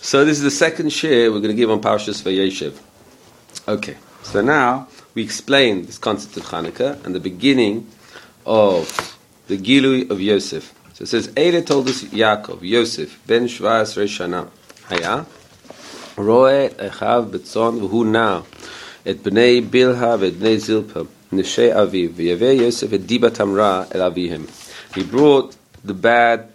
So this is the second shir we're going to give on Parshas Vayeshev. Okay, so now we explain this concept of Chanukah and the beginning of the Gilui of Yosef. So it says, Eile told us Yaakov, Yosef, ben 17 shana, Haya, Roe echav betzon v'hu na, et bnei Bilha v'et bnei Zilpa, Neshei aviv, v'yaveh Yosef et diba tamra el avihem. He brought the bad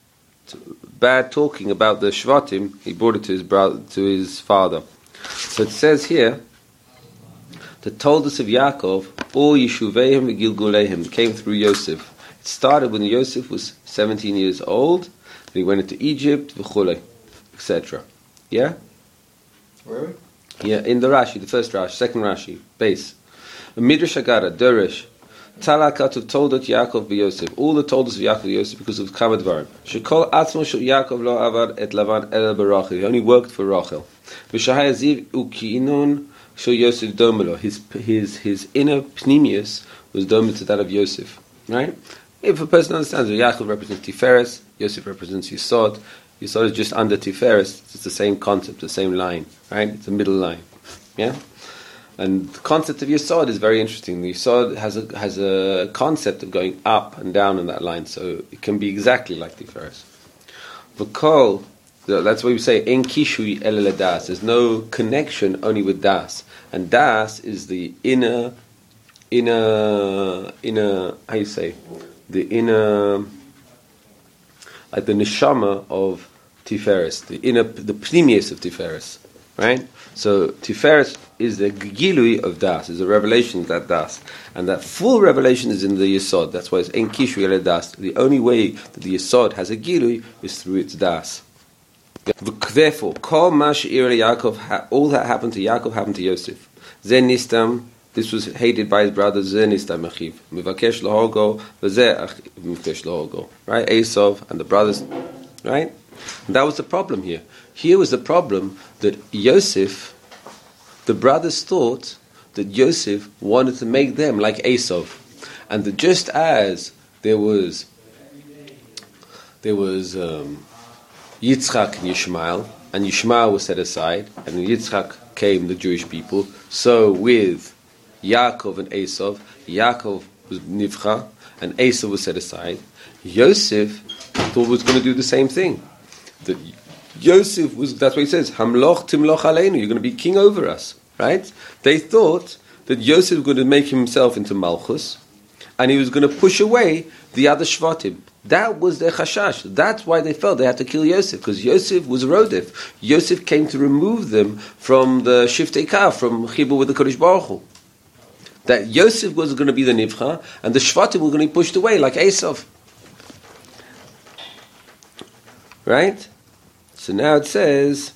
talking about the Shvatim, he brought it to his brother, to his father. So it says here, the Toldos of Yaakov, all Yeshuveim v'Gilguleim, came through Yosef. It started when Yosef was 17 years old, then he went into Egypt, v'chulei, etc. Yeah? Where? Yeah, in the Rashi, the first Rashi, second Rashi, base. Midrash Agara, Derish, Talak of Toldot Yaakov v'Yosef. All the Toldos of Yaakov v'Yosef because of Kavod Dvarim. Shekol Atzmo shel Yaakov lo avad et Lavan el barachel. He only worked for Rachel. V'shahai aziv ukiinun shel Yosef domelo. His inner pnimius was domel to that of Yosef. Right? If a person understands that Yaakov represents Tiferes, Yosef represents Yesod. Yesod is just under Tiferes. It's the same concept, the same line. Right? It's a middle line. Yeah. And the concept of Yesod is very interesting. The Yesod has a concept of going up and down in that line, so it can be exactly like Tiferes. V'kol, that's why we say En kishui el das. There's no connection, only with das, and das is the inner. How you say? The inner, like the neshama of Tiferes, the pnimius of Tiferes, right? So Tiferes is the gilui of das, is a revelation of that das, and that full revelation is in the Yesod. That's why it's en kishu el das. The only way that the Yesod has a gilui is through its das. Therefore, kol ma she'ir Yaakov, all that happened to Yaakov happened to Yosef. Zen nistam, this was hated by his brothers. Zen nistam achiv mivakesh lahogo, v'zeh mivakesh lahogo. Right, Esau and the brothers. Right, and that was the problem here. Here was the problem that Yosef, the brothers thought that Yosef wanted to make them like Esau, and that just as there was Yitzchak and Yishmael was set aside, and in Yitzchak came the Jewish people. So with Yaakov and Esau, Yaakov was Nivcha, and Esau was set aside. Yosef thought was going to do the same thing. That Yosef was, that's what he says, Hamloch timloch aleinu, you're going to be king over us, right? They thought that Yosef was going to make himself into Malchus, and he was going to push away the other Shvatim. That was their chashash. That's why they felt they had to kill Yosef, because Yosef was Rodef. Yosef came to remove them from the Shiftei Kav, from Chibur with the Kodesh Baruch Hu. That Yosef was going to be the Nivcha, and the Shvatim were going to be pushed away, like Esau. Right? So now it says,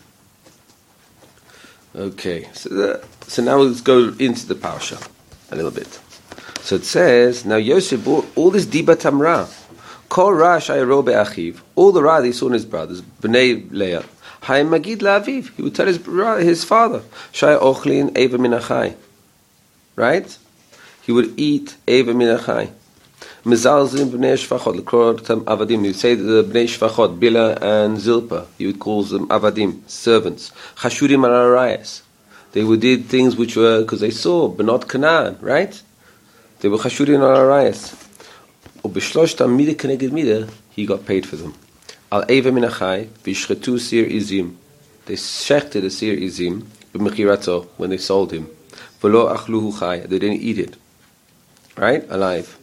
okay, so now let's go into the parsha a little bit. So it says, now Yosef brought all this diba tamra, kol ra shayro be'achiv, all the ra that he saw in his brothers, b'nei Leah, hay magid la'aviv, he would tell his father, shay ochlin eva min achai, right? He would eat eva min achai. Mezalzim b'nei shvachot, l'kor tam avadim. He would say that the b'nei shvachot, Bila and Zilpa, he would call them avadim, servants. Chashurim al arayas. They would did things which were, because they saw, but not Canaan, right? They were chashurim al arayas. Ubishloshtam mida keneged mida, he got paid for them. Al eva min achai, v'yishchetu sir izim. They shechted a sir izim, b'mechirato, when they sold him. V'lo achluhu chai, they didn't eat it. Right? Alive.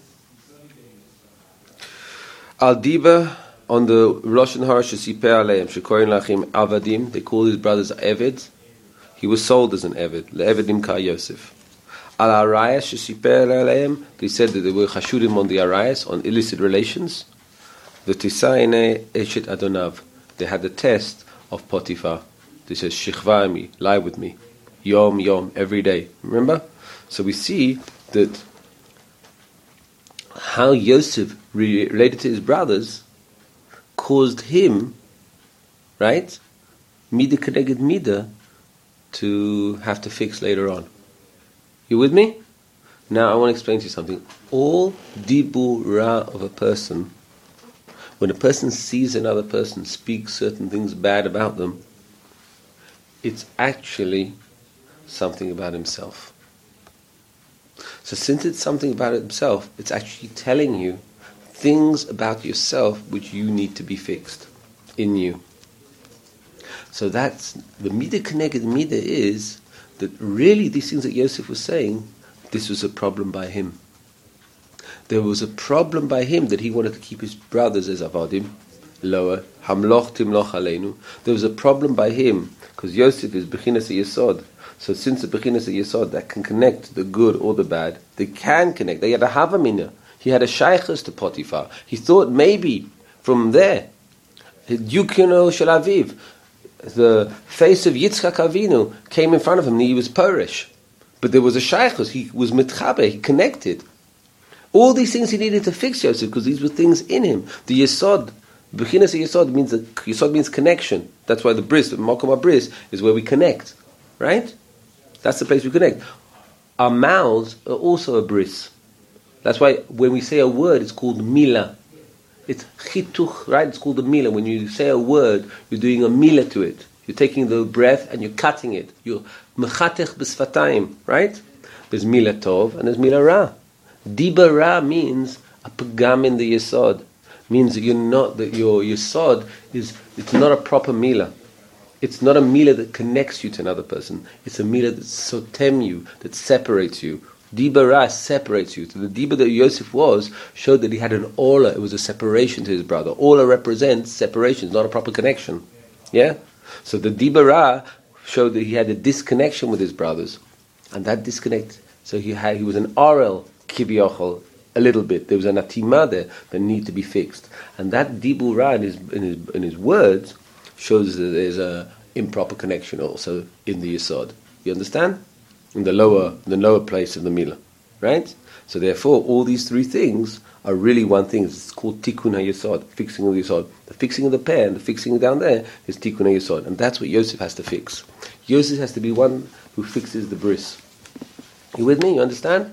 Al diba, on the Rosh Hashanah shesiper aleim shekorin lachim avadim, they called his brothers Eved. He was sold as an Eved, le'evedim ka Yosef. Al arayas shesiper aleim, they said that they were chashudim on the arayas, on illicit relations. The tisaine eshet adonav, they had the test of Potiphar. They said shichva, lie with me, yom, every day. Remember? So we see that how Yosef related to his brothers caused him, right, mida keneged mida, to have to fix later on. You with me? Now I want to explain to you something. All dibur ra of a person, when a person sees another person speak certain things bad about them, it's actually something about himself. So since it's something about himself, it's actually telling you things about yourself which you need to be fixed in you. So that's the midah keneged midah, is that really these things that Yosef was saying, this was a problem by him. There was a problem by him that he wanted to keep his brothers as avadim, lower, hamloch timloch aleinu. There was a problem by him because Yosef is bechinas yesod. So since the bechinas yesod that can connect the good or the bad, they can connect. They had a havamina. He had a shaykhus to Potiphar. He thought maybe from there, Yukino Shel Aviv, the face of Yitzchak Avinu came in front of him and he was Perish. But there was a shaykhus. He was mitchabe. He connected. All these things he needed to fix Yosef because these were things in him. The yesod, bechinas yesod means that yesod means connection. That's why the bris, the makom bris, is where we connect, right? That's the place we connect. Our mouths are also a bris. That's why when we say a word, it's called mila. It's chituch, right? It's called a mila. When you say a word, you're doing a mila to it. You're taking the breath and you're cutting it. You're mechatech b'sfatayim, right? There's mila tov and there's mila ra. Diba ra means a pagam in the yesod. Means that you're not, that your yesod is, it's not a proper mila. It's not a mila that connects you to another person. It's a mila that sotem you, that separates you. Diba ra separates you. So the diba that Yosef was showed that he had an ola. It was a separation to his brother. Ola represents separation. It's not a proper connection. Yeah? So the diba ra showed that he had a disconnection with his brothers. And that disconnect, so he was an arel kivyochol, a little bit. There was an atima there that needed to be fixed. And that dibur ra in his words shows that there's a improper connection also in the yesod. You understand? In the lower place of the milah, right? So therefore, all these three things are really one thing. It's called tikkun hayesod, fixing of the yesod. The fixing of the pear and the fixing down there is tikkun hayesod, and that's what Yosef has to fix. Yosef has to be one who fixes the bris. You with me? You understand?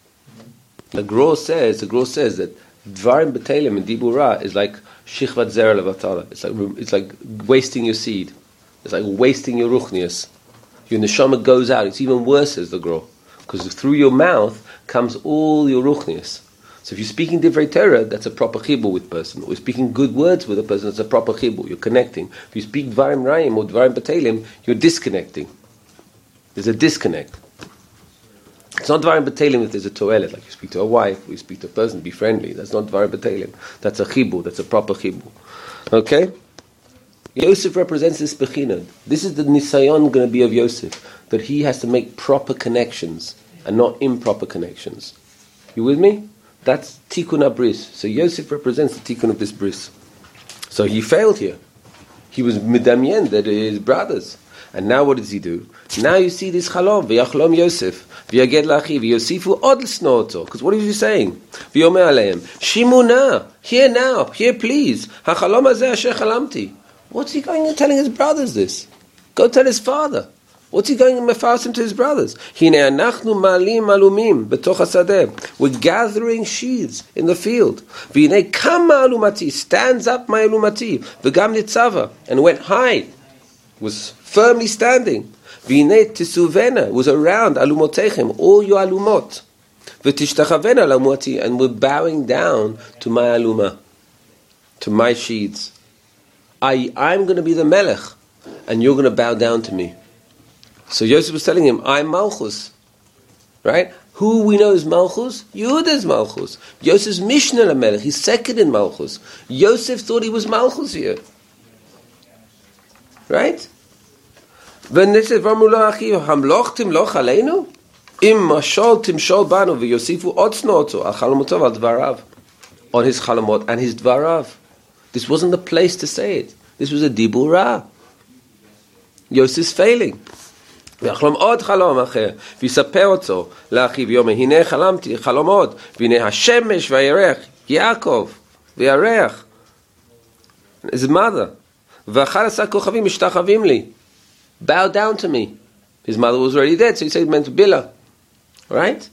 The Gra says that dvarim b'telim and dibur ra is like shichvat zera levatala. It's like wasting your seed. It's like wasting your ruchnias. Your neshama goes out. It's even worse, says the Gra, because through your mouth comes all your ruchnias. So if you're speaking divrei Torah, that's a proper chibur with person. Or you're speaking good words with a person, that's a proper chibur. You're connecting. If you speak dvarim rayim or dvarim b'telim, you're disconnecting. There's a disconnect. It's not dvarim b'telim if there's a toilet, like you speak to a wife, or you speak to a person, be friendly. That's not dvarim b'telim. That's a chibur. That's a proper chibur. Okay? Yosef represents this bechina. This is the nisayon going to be of Yosef, that he has to make proper connections and not improper connections. You with me? That's tikkun abris. So Yosef represents the tikkun of this bris. So he failed here. He was midamyen, that his brothers. And now what does he do? Now you see this chalom, v'yachlom Yosef, v'yaged lachi, v'yosifu od l'sno'oto. Because what is he saying? V'yomer aleim, shimuna, here now, here please, hachalom hazeh asher chalamti. What's he going and telling his brothers this? Go tell his father. What's he going and mefarsim to his brothers? Hine anachnu malim alumim betoch hasadeh. We're gathering sheaves in the field. V'hine kama alumati, stands up my alumati, v'gam nitzava, and went high, was firmly standing. V'hine tisuvena, was around alumotechem, all your alumot. V'tishtachavena alumati, and we're bowing down to my aluma, to my sheaves. I'm going to be the melech, and you're going to bow down to me. So Yosef was telling him, I'm Malchus. Right? Who we know is Malchus? Yehuda is Malchus. Yosef's Mishnah LaMelech. He's second in Malchus. Yosef thought he was Malchus here. Right? When they said, V'amru achiv, hamloch timloch aleinu? Im mashol timshol banu v'yosifu otznoto al chalamotov al dvarav. On his chalamot and his dvarav. This wasn't the place to say it. This was a dibur ra. Yosef's failing. ויחלום עוד חלום אחר, ויספר אותו לאחיו יומי, הנה חלמתי חלום עוד, והנה השמש והירח, יעקב, וירח. His mother. ו11 כוכבים משתחווים לי. Bow down to me. His mother was already dead, so he said, meant Billah. Right?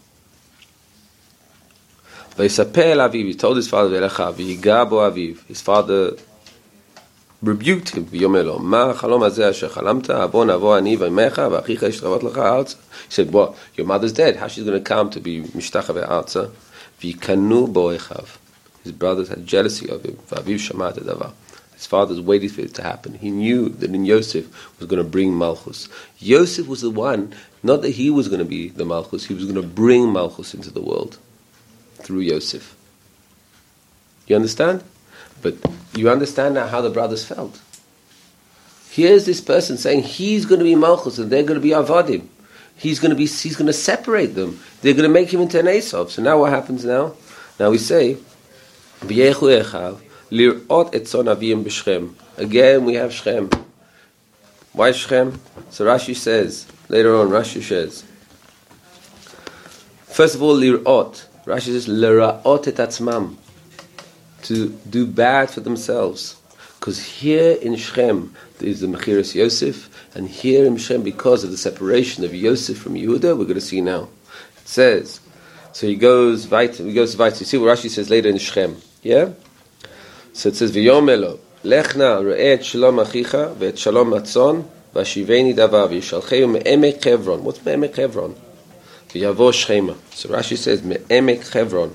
ויספר לאביו, he told his father, ויגע בו אביו. His father rebuked him. ויאמר לו, מה החלום הזה אשר חלמת? בוא נבוא אני ואימך ואחיך ישתחוות לך ארצה. He said, well, your mother's dead. How she's going to come to be משתחווה ארצה? ויקנאו בו אחיו. His brothers had jealousy of him. ואביו שמע את הדבר. His fathers waited for it to happen. He knew that in Yosef was going to bring Malchus. Yosef was the one, not that he was going to be the Malchus, he was going to bring Malchus into the world through Yosef. You understand? But you understand now how the brothers felt. Here's this person saying he's going to be Malchus and they're going to be Avadim. He's going to separate them. They're going to make him into an Esav. So now what happens now? Now we say, V'yechu echav, lir'ot etzon avim b'Shechem. Again we have Shechem. Why Shechem? So Rashi says, later on Rashi says, first of all, lir'ot. Rashi says, l'ra'ot et atzmam. To do bad for themselves. Because here in Shechem, there is the Mechiras Yosef, and here in Shechem, because of the separation of Yosef from Yehuda, we're going to see now. It says, so he goes weiter. You see what Rashi says later in Shechem. Yeah? So it says, V'yomelo, lechna re'eh et shalom achicha, ve'et shalom atzon, v'ashiveni davar, v'yishalcheu me'emek Hebron. What's me'emek Hebron? V'yavo Shechema. So Rashi says, me'emek Hebron.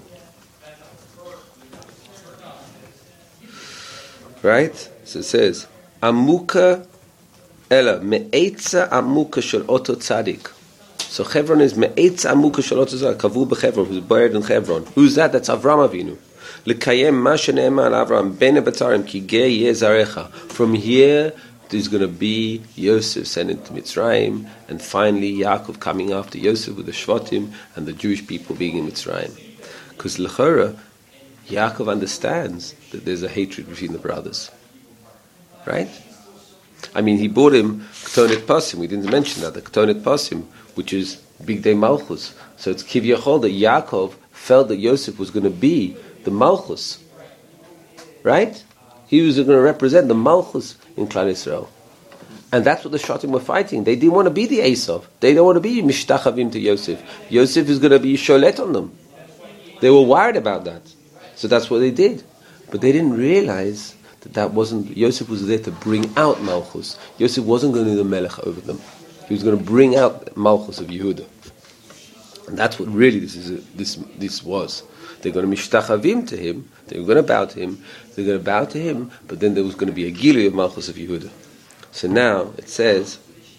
Right? So it says, Amuka Ela, Me'etza Amuka Shel Oto Tzadik. So Hebron is Me'etza Amuka Shel Oto Tzadik, Kavu b'Hebron, who's buried in Hebron. Who's that? That's Avram Avinu. L'kayem ma shene'ema al Avram, bene b'tzarim, ki gei yeh zarecha. From here, there's going to be Yosef sent into Mitzrayim, and finally Yaakov coming after Yosef with the Shvatim, and the Jewish people being in Mitzrayim. Because l'chora, Yaakov understands that there's a hatred between the brothers. Right? I mean, he bought him Ketonet Pasim. We didn't mention that. The Ketonet Pasim, which is Big Day Malchus. So it's Kivyachol that Yaakov felt that Yosef was going to be the Malchus. Right? He was going to represent the Malchus in Klal Yisrael. And that's what the Shatim were fighting. They didn't want to be the Esav. They don't want to be Mishtachavim to Yosef. Yosef is going to be Sholet on them. They were worried about that. So that's what they did. But they didn't realize that wasn't, Yosef was there to bring out Malchus. Yosef wasn't going to be the Melech over them. He was going to bring out Malchus of Yehuda. And that's what really this was. They're going to mishtachavim to him, they're going to bow to him, but then there was going to be a Gilui of Malchus of Yehuda. So now it says,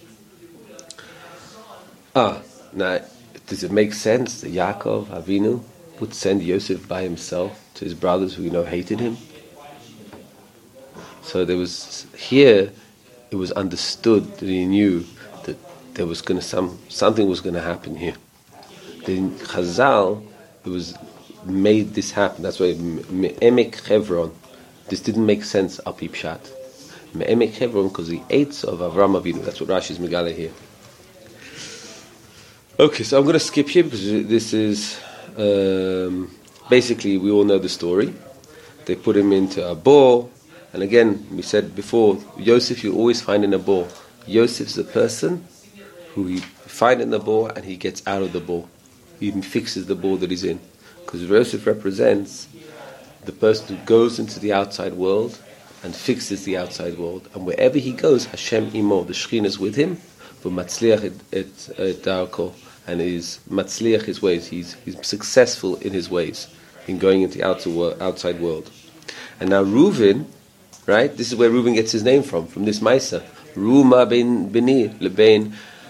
now, does it make sense that Yaakov Avinu would send Yosef by himself to his brothers who hated him? So there was here, it was understood that he knew that there was going to something was going to happen here. In Chazal, it was made this happen. That's why Me'emek Hebron. This didn't make sense up Pshat. Me'emek Hebron because the eights of Avram Avinu. That's what Rashi is megala here. Okay, so I'm going to skip here because this is basically we all know the story. They put him into a bore. And again, we said before, Yosef you always find in a bore. Yosef's the person who you find in the bore and he gets out of the bore. He even fixes the bore that he's in. Because Yosef represents the person who goes into the outside world and fixes the outside world. And wherever he goes, Hashem imo, the Shekhinah is with him, v'matzliach et darko, and is matzliach his ways. He's successful in his ways, in going into the outside world. And now Reuven, right? This is where Reuven gets his name from this Maisa. Ruma ben Beni lebein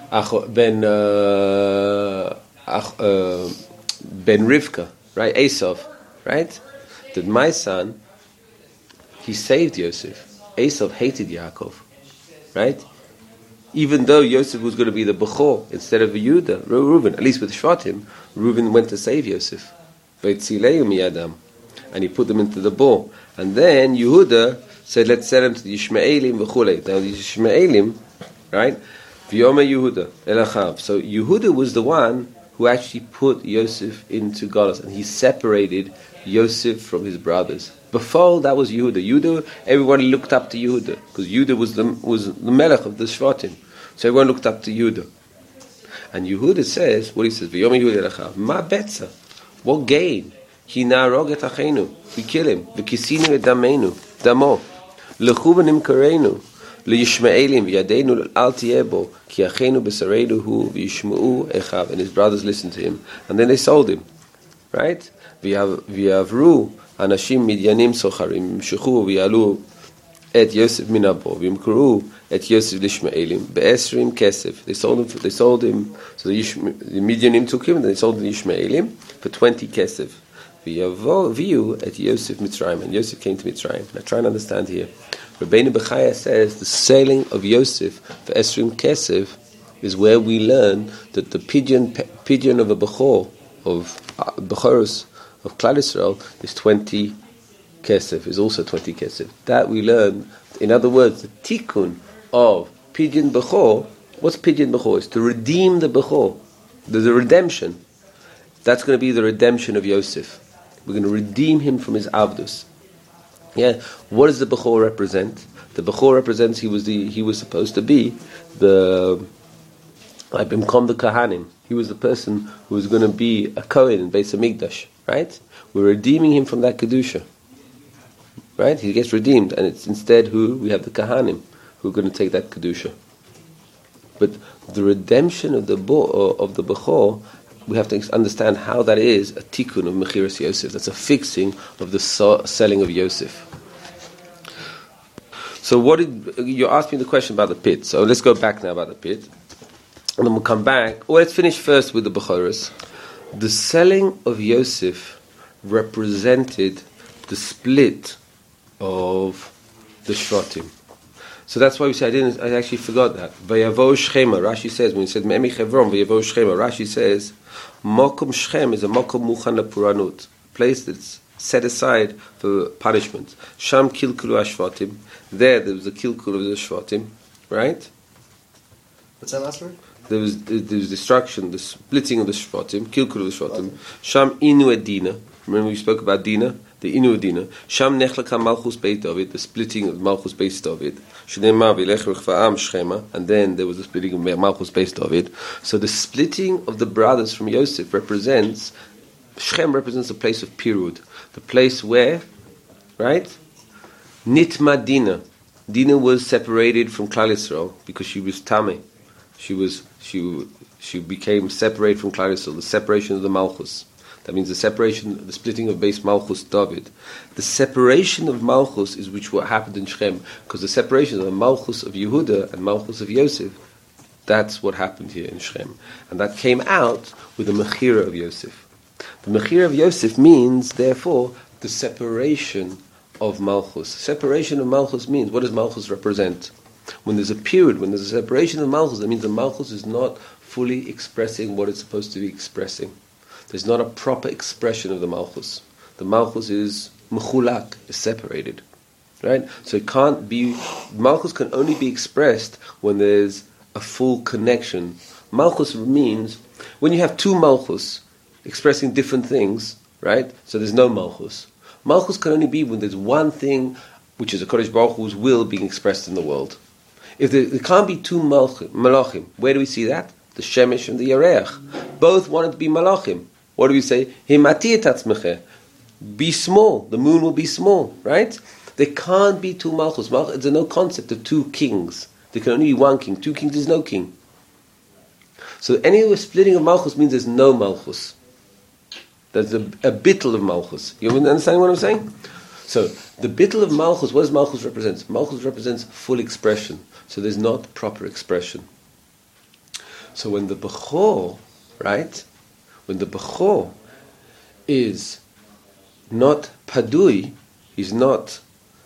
ben Rivka, right? Esav, right? That my son, he saved Yosef. Esav hated Yaakov, right? Even though Yosef was going to be the Bechor instead of Yehuda, Reuven, at least with Shvatim, Reuven went to save Yosef. And he put them into the bore. And then Yehuda said, let's send him to the Yishmaelim v'chulei. Now the Yishmaelim, right? V'yoma Yehuda elachav. So Yehuda was the one who actually put Yosef into Galus, and he separated Yosef from his brothers. Before that was Yehuda. Yehuda, everyone looked up to Yehuda because Yehuda was the melech of the Shvatim. So everyone looked up to Yehuda. And Yehuda says, what he says, V'yom Yehuda elachav, ma betza, what gain? Ki na'arog et achenu, we kill him. V'kisinu et damo. Lechu v'nimkarenu liyishmaelim v'yadeinu al tiyebo ki achenu b'sareinu hu v'yishma'u echav. And his brothers listened to him, and then they sold him. Right? V'yavru anashim midyanim socharim v'yimshechu v'yalu et Yosef minabo v'yimkuru et Yosef lishmaelim be'esrim kesef. They sold him. So the Midyanim took him, and they sold the Yishmaelim for 20 kesef. V'yavu at Yosef Mitzrayim, and Yosef came to Mitzrayim. Now try and understand here. Rabbeinu Bechaya says the selling of Yosef for esrim kesef is where we learn that the pigeon of a bechor of bechoros of Klal Yisrael is 20 kesef, is also 20 kesef. That we learn. In other words, the tikkun of pidyon bechor. What's pidyon bechor? It's to redeem the bechor. There's a redemption. That's going to be the redemption of Yosef. We're going to redeem him from his avdus. Yeah. What does the bechor represent? The bechor represents he was supposed to be the Bimkom the Kahanim. He was the person who was going to be a Kohen in Beis Hamikdash. Right? We're redeeming him from that kedusha. Right? He gets redeemed, and it's instead who we have the Kahanim who are going to take that kedusha. But the redemption of the bechor, we have to understand how that is a tikkun of Mechiras Yosef. That's a fixing of the selling of Yosef. So you asked me the question about the pit. So let's go back now about the pit. And then we'll come back. Or let's finish first with the Bechoros. The selling of Yosef represented the split of the Shvatim. So that's why we say I actually forgot that. Vayavo Shchema, Rashi says, when he said Me'emi Chevron, Vayavo Shchema, Rashi says, Mokum Shchem is a Mokum Muchan LaPuranut, a place that's set aside for punishment. Sham Kilkulu Ashvatim, there was a Kilkul of the Shvatim, right? What's that last word? There was destruction, the splitting of the Shvatim, Kilkul of the Shvatim. Sham Inu et Dina, remember we spoke about Dina? The Inu Dina. Sham Nechlaka Malchus Beit David, the splitting of Malchus Beit David. And then there was the splitting of Malchus Beis David. So the splitting of the brothers from Yosef represents, Shechem represents a place of Pirud, the place where, right? Nitma Dina. Dina was separated from Klal Yisrael because she was Tameh. She became separated from Klal Yisrael, the separation of the Malchus. That means the splitting of Beis Malchus David. The separation of Malchus is what happened in Shechem, because the separation of the Malchus of Yehuda and Malchus of Yosef, that's what happened here in Shechem. And that came out with the Mechira of Yosef. The Mechira of Yosef means, therefore, the separation of Malchus. Separation of Malchus means, what does Malchus represent? When there's a period, when there's a separation of Malchus, that means the Malchus is not fully expressing what it's supposed to be expressing. There's not a proper expression of the Malchus. The Malchus is mechulak, is separated. Right? So it can't be, Malchus can only be expressed when there's a full connection. Malchus means, when you have two Malchus expressing different things, right? So there's no Malchus. Malchus can only be when there's one thing, which is a Kodesh Baruch Hu's will being expressed in the world. If there can't be two Malachim, where do we see that? The Shemesh and the Yareach. Both wanted to be Malachim. What do we say? Be small. The moon will be small, right? There can't be two Malchus. There's no concept of two kings. There can only be one king. Two kings is no king. So any splitting of Malchus means there's no Malchus. There's a bittul of Malchus. You understand what I'm saying? So the bittul of Malchus, what does Malchus represent? Malchus represents full expression. So there's not proper expression. So when the Bechor, right? When the Bechor is not padui, he's not,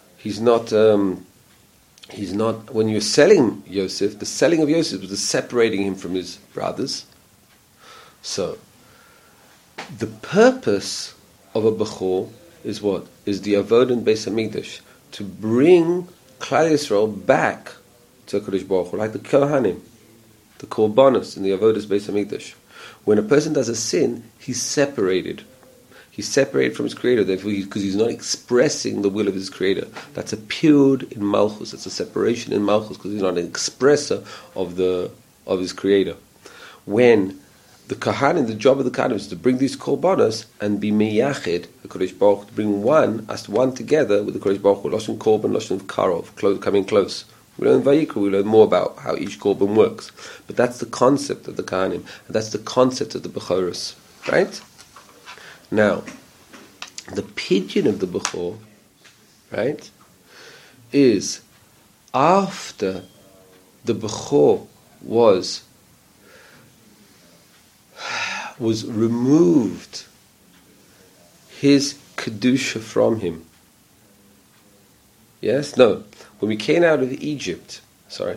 when you're selling Yosef, the selling of Yosef was the separating him from his brothers. So, the purpose of a Bechor is what? Is the Avodah in Beis Hamikdash, to bring Klal Yisrael back to HaKadosh Baruch Hu, like the Kohanim, the Korbanos in the Avodas Beis Hamikdash. When a person does a sin, he's separated. He's separated from his Creator, therefore, because he's not expressing the will of his Creator. That's a period in Malchus. That's a separation in Malchus, because he's not an expresser of his Creator. When the Kahanim, the job of the Kahanim is to bring these korbanos and be meyached, the Kodesh Baruch Hu, to bring one together with the Kodesh Baruch Hu, Lashon Korban, Lashon Karov, coming close. We learn Vayikra, we learn more about how each korban works. But that's the concept of the Kahanim, and that's the concept of the Bechoros, right? Now, the pidyon of the Bechor, right, is after the Bechor was removed his Kedusha from him. Yes? No. When we came out of Egypt, so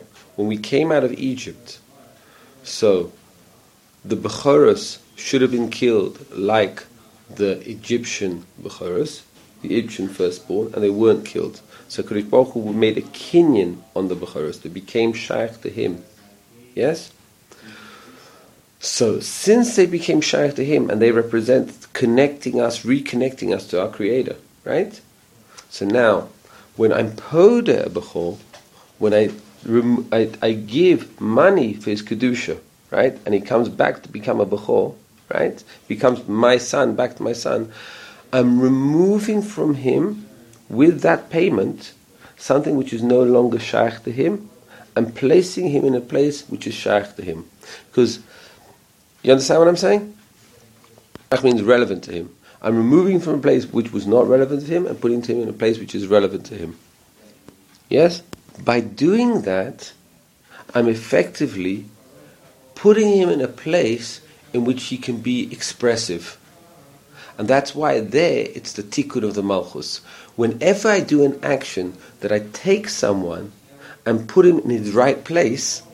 the Bechoros should have been killed like the Egyptian Bechoros, the Egyptian firstborn, and they weren't killed. So Kodesh Baruch Hu made a kinyan on the Bechoros. They became shaykh to him. Yes? So, since they became shaykh to him, and they represent reconnecting us to our Creator, right? So now, when I'm podeh a Bechor, when I give money for his Kedusha, right? And he comes back to become a Bechor, right? Becomes my son, back to my son. I'm removing from him, with that payment, something which is no longer shaykh to him, and placing him in a place which is shaykh to him. Because, you understand what I'm saying? That means relevant to him. I'm removing from a place which was not relevant to him and putting him in a place which is relevant to him. Yes? By doing that, I'm effectively putting him in a place in which he can be expressive. And that's why there it's the tikkun of the Malchus. Whenever I do an action that I take someone and put him in his right place,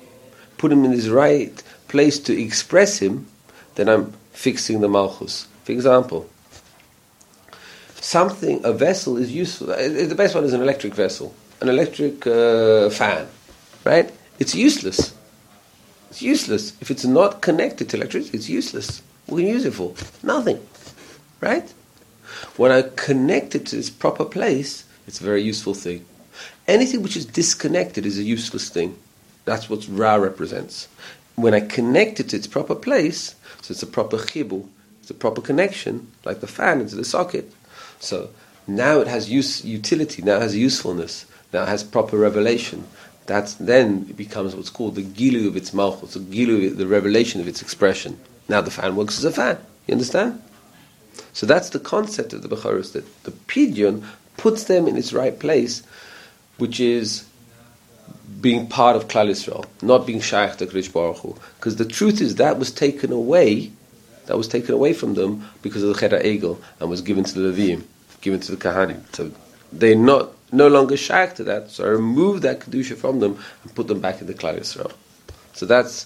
to express him, then I'm fixing the Malchus. For example, a vessel is useful. The best one is an electric vessel, an electric fan, right? It's useless. It's useless. If it's not connected to electricity, it's useless. What can you use it for? Nothing, right? When I connect it to its proper place, it's a very useful thing. Anything which is disconnected is a useless thing. That's what Ra represents. When I connect it to its proper place, so it's a proper chibur, it's a proper connection, like the fan into the socket. So now it has utility, now it has usefulness, now it has proper revelation. Then it becomes what's called the gilu of its malchus, the revelation of its expression. Now the fan works as a fan. You understand? So that's the concept of the Bechoros, that the pidyon puts them in its right place, which is being part of Klal Yisrael, not being shaykh to Kodesh Baruch Hu. Because the truth is that was taken away from them because of the Cheder Egel and was given to the Leviim, given to the Kahanim. So they're no longer shaykh to that. So I removed that Kedusha from them and put them back in the Klal Yisrael. So that's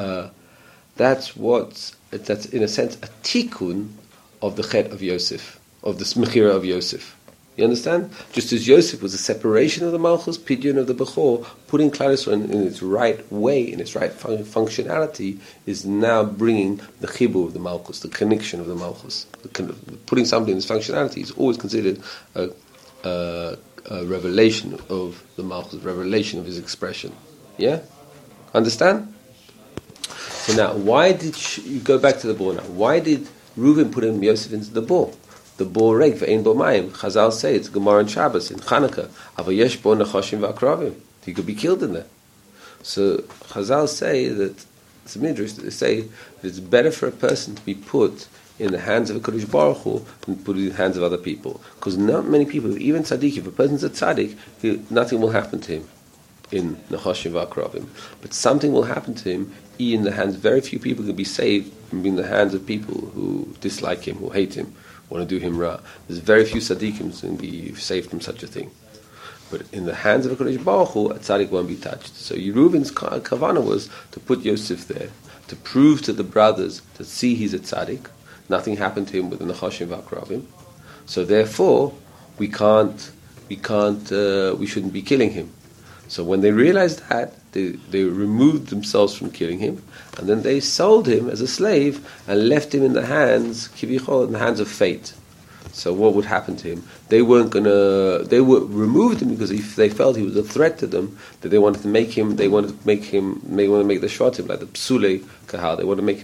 in a sense a tikkun of the Chet of Yosef, of the Smechira of Yosef. You understand? Just as Yosef was a separation of the Malchus, Pidyon of the Bechor, putting Klal Yisrael in its right way, in its right functionality, is now bringing the Chibur of the Malchus, the connection of the Malchus. Putting something in its functionality is always considered a revelation of the Malchus, revelation of his expression. Yeah? Understand? So now, why did you go back to the ball now? Why did Reuven put in Yosef into the ball? The ball reg ve'ein bo mayim. Chazal say it's Gemara and Shabbos in Chanukah. Avayesh bo nechoshim va'akravim. He could be killed in there. So Chazal say that it's a midrash. They say that it's better for a person to be put in the hands of a Kodesh Baruch Hu than put in the hands of other people. Because not many people, even tzaddik, if a person's a tzaddik, nothing will happen to him in nechoshim va'akravim. But something will happen to him in the hands. Very few people can be saved from being in the hands of people who dislike him, who hate him, want to do him ra. There's very few tzaddikim who can be saved from such a thing. But in the hands of a Kodesh Baruch Hu, a tzaddik won't be touched. So Reuven's kavanah was to put Yosef there, to prove to the brothers, to see he's a tzaddik. Nothing happened to him with the Nechoshim v'Akravim. So therefore, we shouldn't be killing him. So when they realized that, they removed themselves from killing him, and then they sold him as a slave and left him in the hands, kivichol, in the hands of fate. So what would happen to him? They removed him because they felt he was a threat to them, that they wanted to make the shvatim like the psule kahal. They wanted to make him like the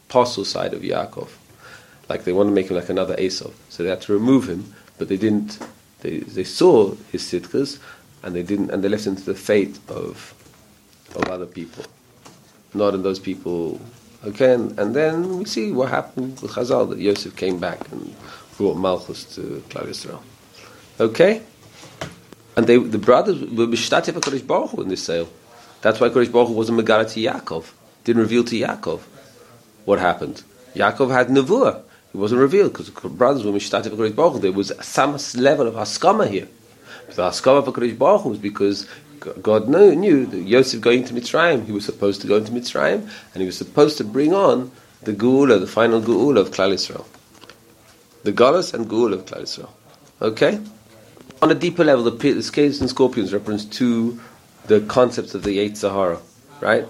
apostle side of Yaakov. Like they want to make him like another Esau. So they had to remove him, but they didn't. They saw his sitkas, and they didn't, and they left him to the fate of other people, not in those people. Okay, and then we see what happened with Chazal, that Yosef came back and brought Malchus to Klal Yisrael. Okay, and the brothers were b'shtatif HaKadosh Baruch Hu in this sale. That's why Kadosh Baruch Hu wasn't Megala to Yaakov, didn't reveal to Yaakov what happened. Yaakov had Nevuah. It wasn't revealed because the brothers were Mishtatif HaKadosh Baruch Hu. There was some level of Haskama here. But the Haskama of HaKadosh Baruch Hu was because God knew that Yosef going to Mitzrayim, he was supposed to go into Mitzrayim, and he was supposed to bring on the Geula, the final Geula of Klal Yisrael. The Galus and Geula of Klal Yisrael. Okay? On a deeper level, the scales and scorpions reference the concepts of the Yetzer Hara. Right?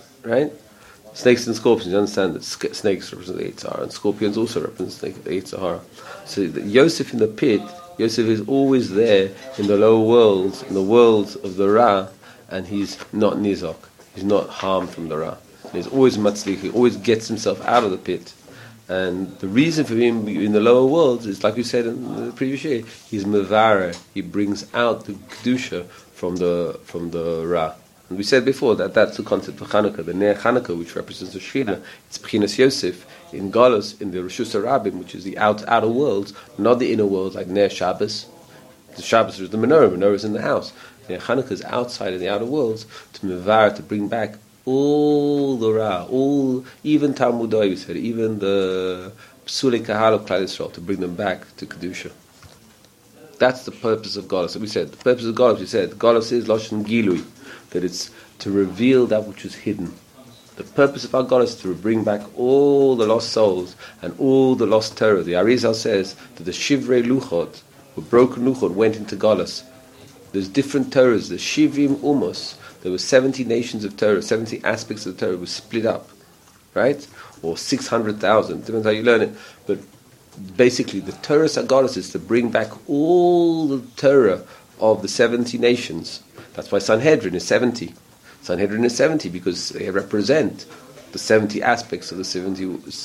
Snakes and scorpions, you understand that snakes represent the Yetzer Hara, and scorpions also represent the Yetzer Hara. So Yosef in the pit, Yosef is always there in the lower worlds, in the worlds of the Ra, and he's not Nizok. He's not harmed from the Ra. And he's always Matzlich, he always gets himself out of the pit. And the reason for him in the lower worlds is, like we said in the previous year, he's Mevara. He brings out the Kedusha from the Ra. And we said before that that's the concept of Hanukkah, the Ner Hanukkah, which represents the Shechina. It's B'chinas Yosef in Galus, in the Rishus HaRabim, which is the outer worlds, not the inner worlds like Ner Shabbos. The Shabbos is the menorah. Menorah is in the house. Ner Hanukkah is outside in the outer worlds to Mevar, to bring back all the Ra, even Talmud we said, even the Psulei Kahal of Klal Yisrael, to bring them back to Kedusha. That's the purpose of Galus. So we said, the purpose of Galus, we said, Galus is Lashon Gilui, that it's to reveal that which is hidden. The purpose of our Galus is to bring back all the lost souls and all the lost Torah. The Arizal says that the Shivrei Luchot, the broken Luchot, went into Galus. There's different Torahs, the Shivim Umos. There were 70 nations of Torah, 70 aspects of the Torah were split up, right? Or 600,000, depends how you learn it. But basically, the Torah Sagalis is to bring back all the Torah of the 70 nations. That's why Sanhedrin is 70. Sanhedrin is 70 because they represent the 70 aspects of the 70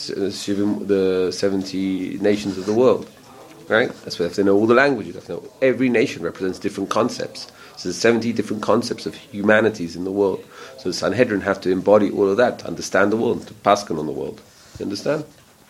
nations of the world. Right? That's why they have to know all the languages. They have to know every nation represents different concepts. So there's 70 different concepts of humanities in the world. So the Sanhedrin have to embody all of that, to understand the world, to paskin on the world. You understand?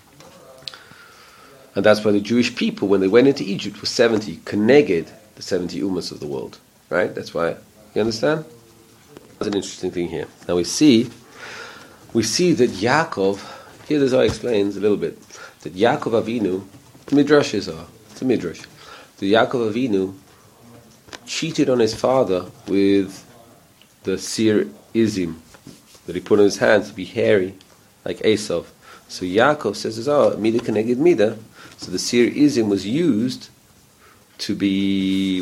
And that's why the Jewish people, when they went into Egypt, were 70, keneged the 70 ummahs of the world. Right? That's why. You understand? That's an interesting thing here. Now we see that Yaakov, here the Zohar explains a little bit, that Yaakov Avinu, the Midrash is it's a Midrash, that Yaakov Avinu cheated on his father with the Sir Izim, that he put on his hands to be hairy, like Esau. So Yaakov says, Mida Keneged Mida. So the Sir Izim was used to be,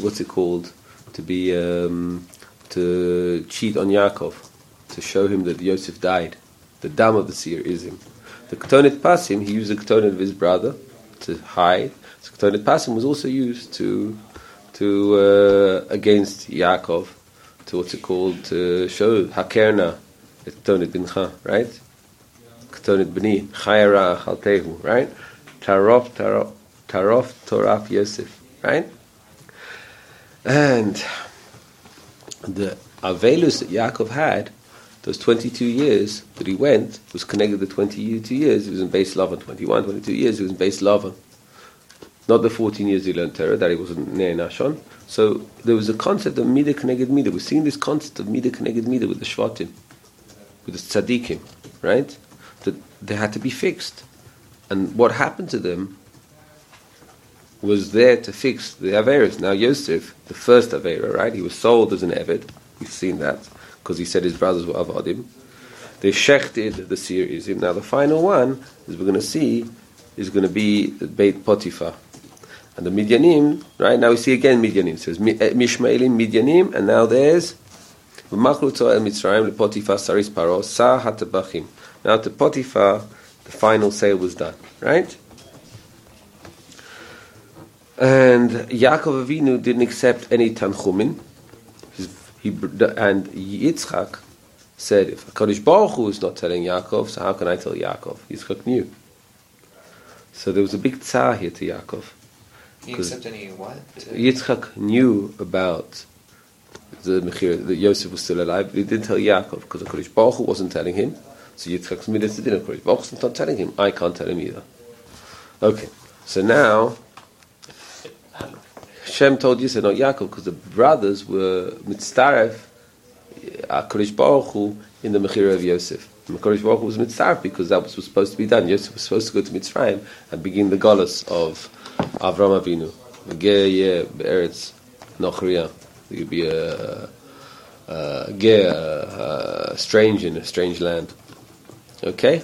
to cheat on Yaakov, to show him that Yosef died. The dam of the Sir Izim. The Ketonet Pasim, he used the Ketonet of his brother to hide. So Ketonet Pasim was also used to against Yaakov, to show Hakerna, Ketonet Bincha, right? Ketonet B'ni, Chayara Chaltehu, right? Tarof Toraf Yosef, right? And the Avelus that Yaakov had, those 22 years that he went, was connected to 22 years. He was in Beis Lavan, 22 years he was in Beis Lavan. Not the 14 years he learned Torah, that he wasn't Ner Nashon. So there was a concept of Mida Keneged Mida. We're seeing this concept of Mida Keneged Mida with the Shvatim, with the Tzaddikim, right? That they had to be fixed. And what happened to them was there to fix the Averas. Now Yosef, the first Avera, right? He was sold as an Eved. We've seen that, because he said his brothers were Avadim. They shechted the Sir Izim. Now the final one, as we're going to see, is going to be Beit Potiphar. And the Midyanim, right? Now we see again Midyanim. So it's Mishmaelim, Midyanim, and now there's V'machlu Tzor El Mitzrayim LePotiphar Saris Paro Sa HaTabachim. Now to Potiphar, the final sale was done, right? And Yaakov Avinu didn't accept any Tanchumin. And Yitzchak said, if HaKadosh Baruch Hu is not telling Yaakov, so how can I tell Yaakov? Yitzchak knew. So there was a big tzar here to Yaakov. He accepted any what? Yitzchak knew about the Mechira, that Yosef was still alive, but he didn't tell Yaakov, because HaKadosh Baruch Hu wasn't telling him. So Yitzchak's midas to dinner. HaKadosh Baruch Hu's not telling him. I can't tell him either. Okay, so now Hashem told Yosef, not Yaakov, because the brothers were mitzaref HaKadosh Baruch Hu in the Mechira of Yosef. And HaKadosh Baruch Hu was mitzaref because that was supposed to be done. Yosef was supposed to go to Mitzrayim and begin the galus of Avram Avinu. Ger be'eretz Nochriya. There could be a strange in a strange land. Okay?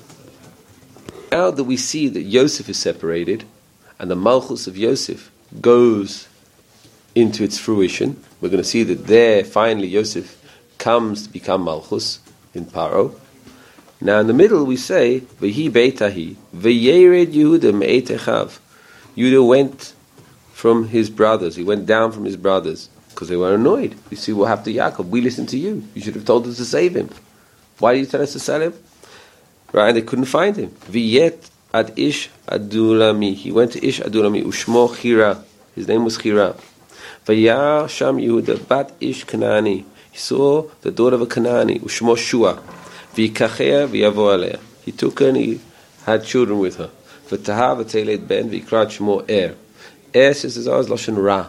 Now that we see that Yosef is separated and the Malchus of Yosef goes into its fruition, we're going to see that there finally Yosef comes to become Malchus in Paro. Now in the middle we say V'hi beitahi v'yered Yehuda me'et echav. Yehuda went from his brothers. He went down from his brothers because they were annoyed. You see what happened to Yaakov. We listened to you. You should have told us to save him. Why did you tell us to sell him? Right? They couldn't find him. V'yet ad ish adulami. He went to ish adulami. Ushmo Chira. His name was Chira. V'yar sham Yehuda bat ish Kanani. He saw the daughter of a Kanani. Ushmo Shua. V'yikachea v'yavo alea. He took her and he had children with her. V'taha v'teled ben v'yikrat shmo Er. Er, says the Zohar, is Lashon Ra.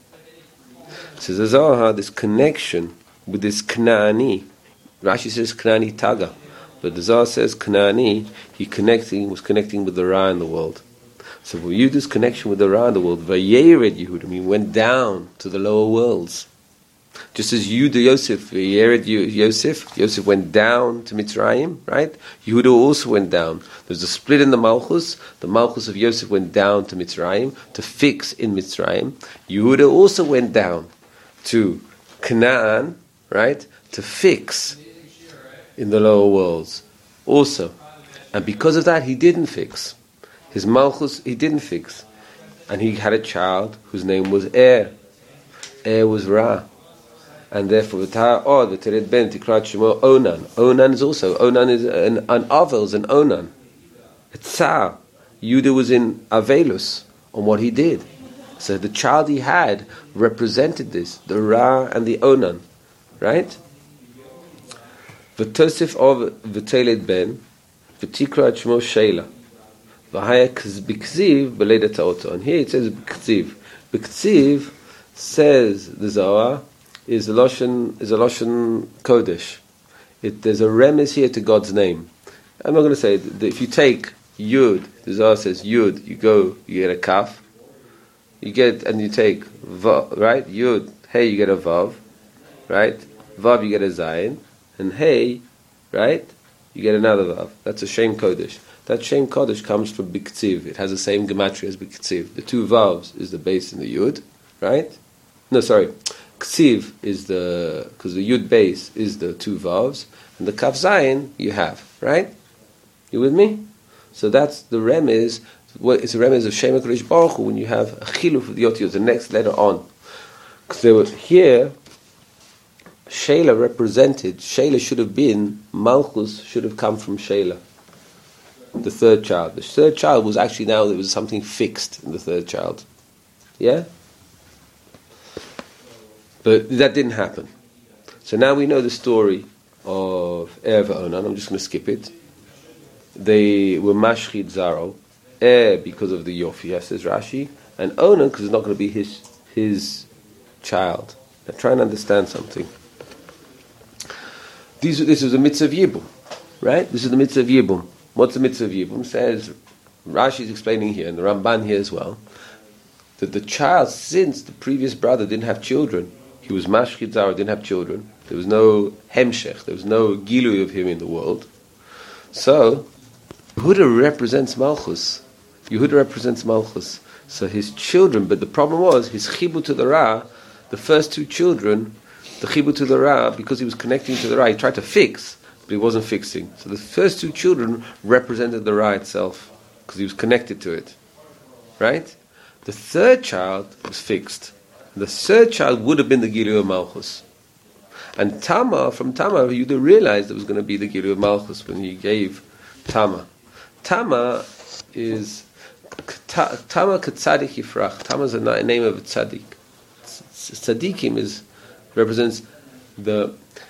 Says the Zohar, this connection with this Knaani. Rashi says Knaani Taga. But the Zohar says Knaani, he was connecting with the Ra in the world. So for you, this connection with the Ra in the world, Vayered Yehudim, he went down to the lower worlds. Just as Yehuda Yosef, Vayered Yosef went down to Mitzrayim, right? Yehuda also went down. There's a split in the Malchus. The Malchus of Yosef went down to Mitzrayim, to fix in Mitzrayim. Yehuda also went down to Canaan, right? To fix in the lower worlds also. And because of that, he didn't fix. His Malchus, he didn't fix. And he had a child whose name was Er. Er was Ra. And therefore, v'tered ben tikrat shemo Onan. Onan is also, Onan is an Avel, is an Onan. A Tsar. Yehuda was in Avelus on what he did. So the child he had represented this, the Ra and the Onan. Right? V'tosif of v'teled ben v'tikrat shemo Sheila. V'haya b'kziv b'ledat ha'oto. And here it says b'kziv. B'kziv says the Zohar is a Lashon Kodesh. There's a remez here to God's name. I'm not going to say that if you take Yud, the Zohar says Yud, you get a Kaf, you take Vav, right? Yud, Hey, you get a Vav, right? Vav, you get a Zayin, and Hey, right? You get another Vav. That's a Shem Kodesh. That Shem Kodesh comes from B'Ktziv. It has the same gematria as B'Ktziv. The two Vavs is the base in the Yud, right? No, sorry. Ksiv is because the Yud base is the two Vavs, and the Kaf Zayin you have, right? You with me? So that's the remez. It's a remez of Shem HaKadosh Baruch Hu when you have a chiluf of the Yotiyot, the next letter on. Because they were here, Sheila represented, Sheila should have been, Malchus should have come from Sheila, the third child. The third child was actually now, there was something fixed in the third child. Yeah? But that didn't happen. So now we know the story of Er v'Onan. I'm just going to skip it. They were Mashchid Zaro. Er because of the Yofi, says Rashi. And Onan because it's not going to be his child. Now try and understand something. This is the mitzvah of Yibum. Right? This is the mitzvah of Yibum. What's the mitzvah of Yibum? Says, Rashi is explaining here, and the Ramban here as well, that the child, since the previous brother didn't have children, he was Mashchid Zara, didn't have children. There was no Hemshech, there was no Gilui of him in the world. So, Yehuda represents Malchus. So his children, but the problem was, his Chibu to the Ra, the first two children, the Chibu to the Ra, because he was connecting to the Ra, he tried to fix, but he wasn't fixing. So the first two children represented the Ra itself, because he was connected to it. Right? The third child was fixed. The third child would have been the Gilui of Malchus. And from Tama, Yehuda realized it was going to be the Gilui of Malchus when he gave Tama. Tama is Tama Ketzadik Yifrach. Tama is a name of a tzaddik. Tzaddikim represents a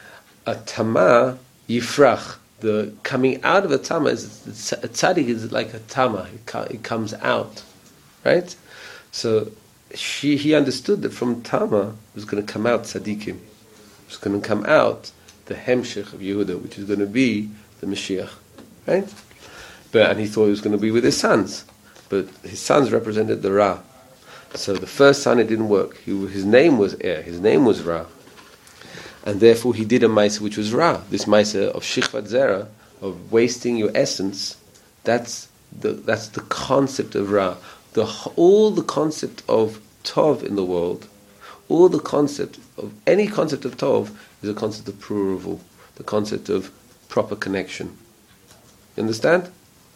Tama Yifrach. The coming out of a Tama is a tzaddik is like a Tama. It comes out, right? So he understood that from Tama was going to come out tzaddikim. It was going to come out the Hemshech of Yehuda, which is going to be the Mashiach, right? And he thought it was going to be with his sons, but his sons represented the Ra. So the first son, it didn't work. His name was Er. His name was Ra, and therefore he did a Maisa which was Ra. This Maisa of Shichvat Zera, of wasting your essence. That's the concept of Ra. All the concept of Tov in the world, all the concept of any concept of Tov is a concept of Pruruvu, the concept of proper connection. You understand?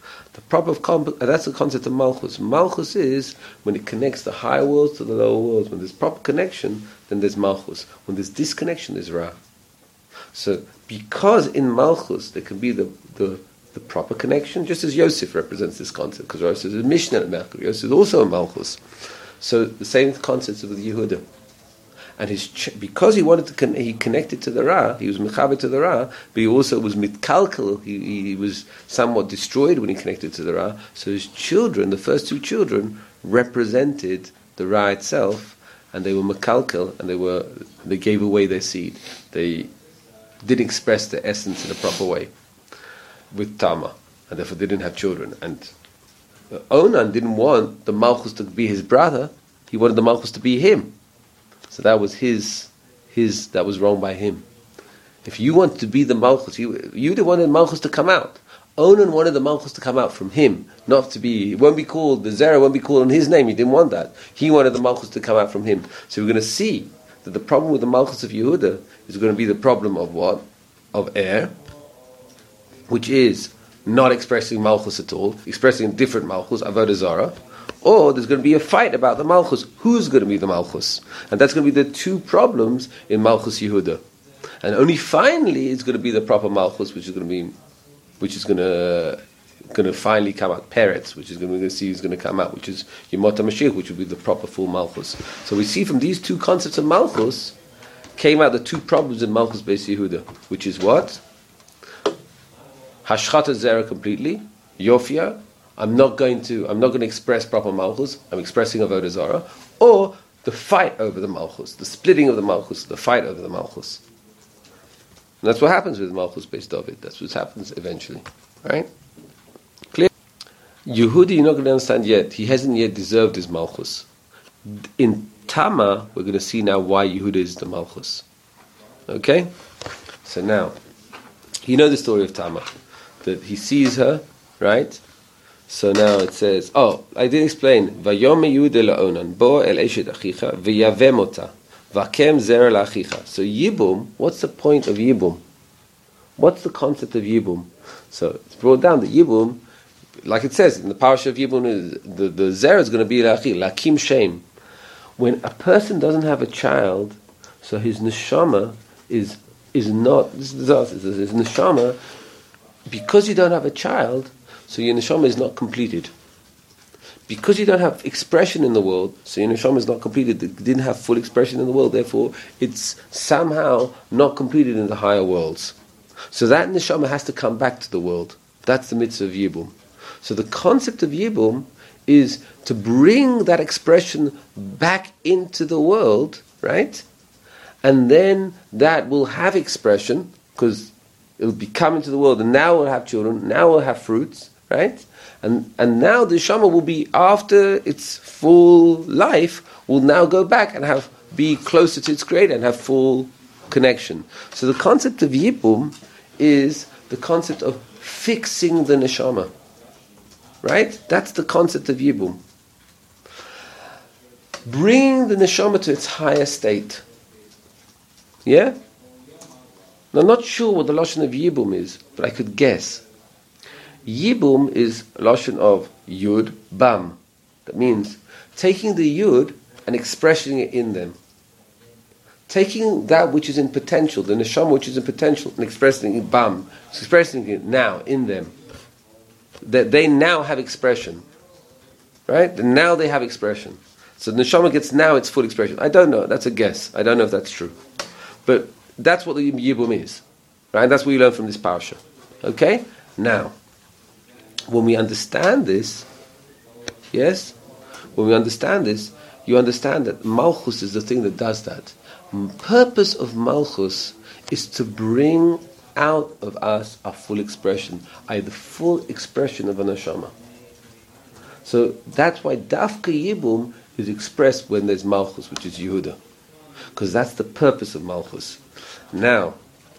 That's the concept of Malchus. Malchus is when it connects the higher worlds to the lower worlds. When there's proper connection, then there's Malchus. When there's disconnection, there's Ra. So, because in Malchus there can be the proper connection, just as Yosef represents this concept, because Yosef is a Mishnah at Merkur. Yosef is also a Malchus. So, the same concepts with Yehuda. And because he wanted to, he connected to the Ra, he was mechaber to the Ra, but he also was mitkalkel, he was somewhat destroyed when he connected to the Ra. So his children, the first two children, represented the Ra itself, and they were mekalkel, and they gave away their seed. They didn't express their essence in a proper way with Tama, and therefore they didn't have children. And Onan didn't want the Malchus to be his brother, he wanted the Malchus to be him. So that was that was wrong by him. If you want to be the Malchus, you wanted Malchus to come out. Onan wanted the Malchus to come out from him, not to be, it won't be called, the Zerah won't be called in his name, he didn't want that. He wanted the Malchus to come out from him. So we're going to see that the problem with the Malchus of Yehuda is going to be the problem of what? Of Er, which is not expressing Malchus at all, expressing different Malchus, Avodah Zarah. Or there's going to be a fight about the Malchus. Who's going to be the Malchus? And that's going to be the two problems in Malchus Yehuda. And only finally it's going to be the proper Malchus, which is going to finally come out. Peretz, which is going to see who's going to come out, which is Yemot HaMashiach, which will be the proper full Malchus. So we see from these two concepts of Malchus came out the two problems in Malchus Beis Yehuda, which is what? Hashchata Zera completely, Yofia. I'm not going to express proper Malchus, I'm expressing Avodah Zarah, or the fight over the Malchus, the splitting of the Malchus, the fight over the Malchus. And that's what happens with Malchus Beis David. That's what happens eventually. Right? Clear? Yehudi, you're not going to understand yet. He hasn't yet deserved his Malchus. In Tama, we're going to see now why Yehuda is the Malchus. Okay? So now, you know the story of Tama. That he sees her, right? So now it says, I didn't explain. Vayom Yehuda la'onan, bo el eshet achicha, v'yavem ota, v'akem zera la'achicha. So Yibum, what's the point of Yibum? What's the concept of Yibum? So it's brought down that Yibum, like it says in the parasha of Yibum, the zera is going to be la'akim shem. When a person doesn't have a child, so his neshama is not, this is his neshama, because you don't have a child, so your neshama is not completed. Because you don't have expression in the world, so your neshama is not completed. It didn't have full expression in the world, therefore it's somehow not completed in the higher worlds. So that neshama has to come back to the world. That's the mitzvah of Yibum. So the concept of Yibum is to bring that expression back into the world, right? And then that will have expression, because it will be coming to the world, and now we'll have children, now we'll have fruits, right? And now the neshama will be, after its full life, will now go back and be closer to its creator and have full connection. So the concept of Yibum is the concept of fixing the neshama. Right? That's the concept of Yibum. Bring the neshama to its higher state. Yeah? Now, I'm not sure what the lashon of Yibum is, but I could guess. Yibum is a lashon of Yud, Bam. That means taking the Yud and expressing it in them. taking that which is in potential, the neshama which is in potential, and expressing it now in them. That they now have expression. Right? And now they have expression. So the neshama gets now its full expression. I don't know. That's a guess. I don't know if that's true. But that's what the Yibum is. Right? That's what you learn from this parsha. Okay? Now, when we understand this, yes? When we understand this, you understand that Malchus is the thing that does that. The purpose of Malchus is to bring out of us a full expression, i.e. the full expression of a neshama. So that's why Dafka Yibum is expressed when there's Malchus, which is Yehuda. Because that's the purpose of Malchus. Now,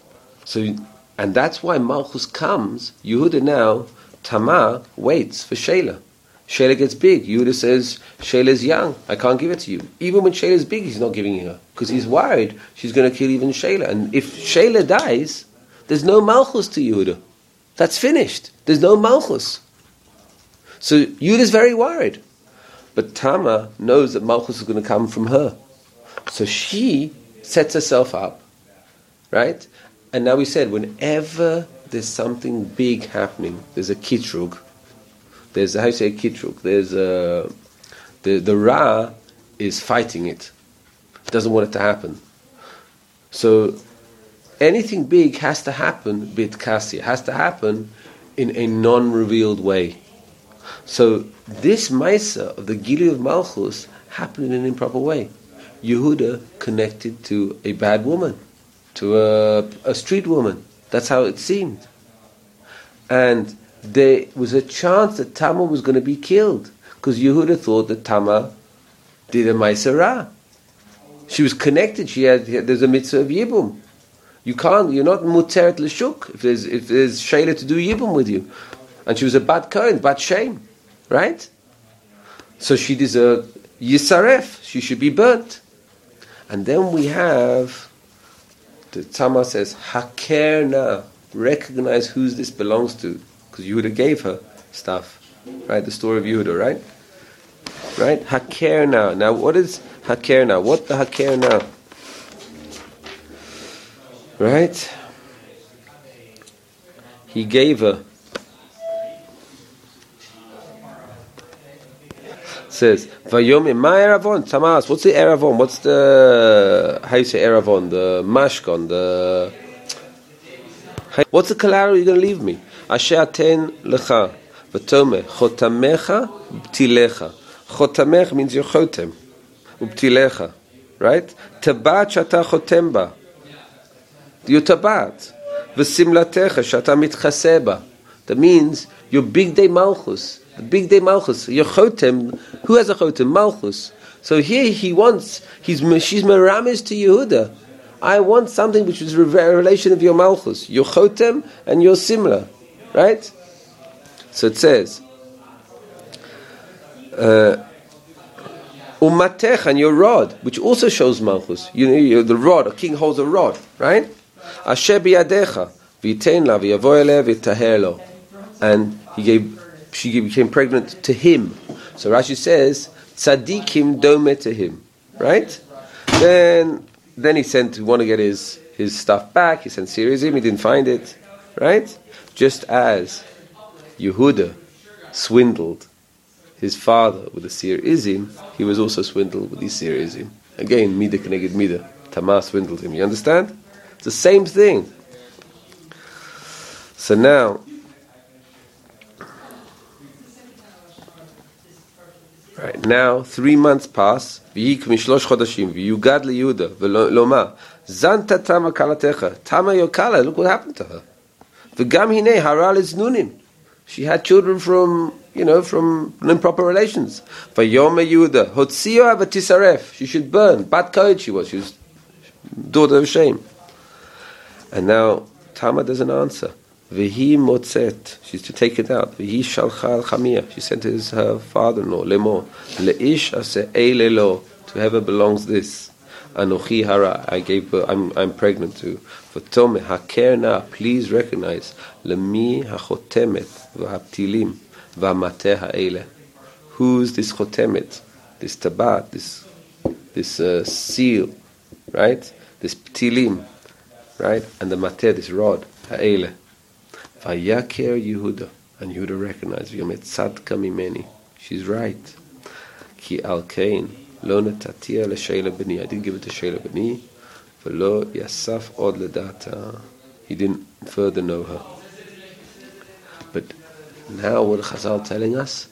and that's why Malchus comes, Yehuda now, Tamar waits for Sheila. Sheila gets big. Yehuda says, Sheila is young. I can't give it to you. Even when Sheila is big, he's not giving her. Because he's worried she's going to kill even Sheila. And if Sheila dies, there's no Malchus to Yehuda. That's finished. There's no Malchus. So Yehuda's very worried. But Tamar knows that Malchus is going to come from her. So she sets herself up. Right? And now we said, whenever there's something big happening, there's a kitrug. There's how you say kitrug. There's the Ra is fighting it. Doesn't want it to happen. So anything big has to happen bitkasi. It has to happen in a non-revealed way. So this Maisa of the Gili of Malchus happened in an improper way. Yehuda connected to a bad woman, to a street woman. That's how it seemed. And there was a chance that Tamar was going to be killed because Yehuda thought that Tamar did a Maisa Ra. She was connected. There's a mitzvah of Yibum. You're not muteret l'shuk if there's Sheila to do Yibum with you. And she was a bad Kohen, bad shame. Right? So she deserved Yisaref. She should be burnt. And then we have, the Tamar says, Hakerna. Recognize who this belongs to. Because Yehuda gave her stuff. Right? The story of Yehuda, right? Right? Hakerna. Now what is Hakerna? What the Hakerna? Right? He gave her. Says, Vayome ma eravon, Tamas, what's the eravon? What's the, how you say eravon? The mashkon, what's the collateral you're going to leave me? Asher aten lecha, v'tome, chotamecha, b'tilecha. Chotamech means your chotem, ub'tilecha, right? Tabat shata chotem ba. Your tabat. V'simlatecha shata mitchaseh ba. That means your big day malchus. The big day Malchus, your Chotem, who has a Chotem? Malchus. So here she's Meramis to Yehuda. I want something which is a relation of your Malchus, your Chotem and your Simla. Right? So it says, Umatech and your rod, which also shows Malchus. The rod, a king holds a rod. Right? Asher biyadecha, v'yitein la, v'yavo eleh, v'yitaher lo. And she became pregnant to him. So Rashi says, tzadikim dome to him. Right? Then he want to get his stuff back. He sent Sirizim, he didn't find it. Right? Just as Yehuda swindled his father with the Sirizim, he was also swindled with these Sirizim. Again, Mida Keneged Mida. Tamar swindled him. You understand? It's the same thing. So now, right now, 3 months pass. V'yik mishlosh chodashim. V'yugad liYehuda. V'loma. Zanta Tamar kalatecha. Tamar your kala. Look what happened to her. V'gam hinei haral iznunim. She had children from improper relations. V'yom Yehuda. Hotzio avatisaref. She should burn. Bat kohen she was. She was daughter of shame. And now Tamar doesn't answer. V'hi motzet, she's to take it out. V'hi shalcha al chamia, she sent her father-in-law, Lemor, leish ase eilelo, to whoever belongs this. Anochi hara, I gave birth, I'm pregnant to. V'tome hakerna, please recognize. Lemi hachotemet v'haptilim v'amateh ha'ele. Who's this chotemet, this tabat, this seal, right? this ptilim, right? And the mateh, this rod, ha'ele. Vayaker Yehuda. And Yehuda recognized, V'yametzadka mimeni. She's right. Ki al kain, lo natatia l'sheila b'ni. I didn't give it to Sheila b'ni. V'lo yasaf od ledata. He didn't further know her. But now what Chazal telling us?